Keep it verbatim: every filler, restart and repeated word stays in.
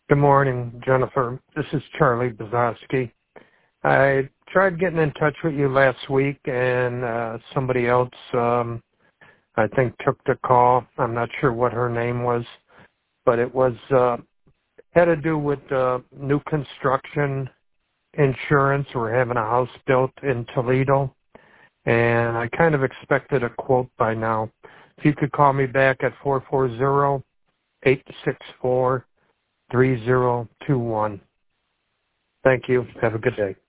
Good morning, Jennifer. This is Charlie Bzowski. I tried getting in touch with you last week, and uh, somebody else, um, I think, took the call. I'm not sure what her name was, but it was uh, had to do with uh, new construction insurance. We're having a house built in Toledo, and I kind of expected a quote by now. If you could call me back at four four zero, eight six four, three zero two one. Thank you. Have a good day.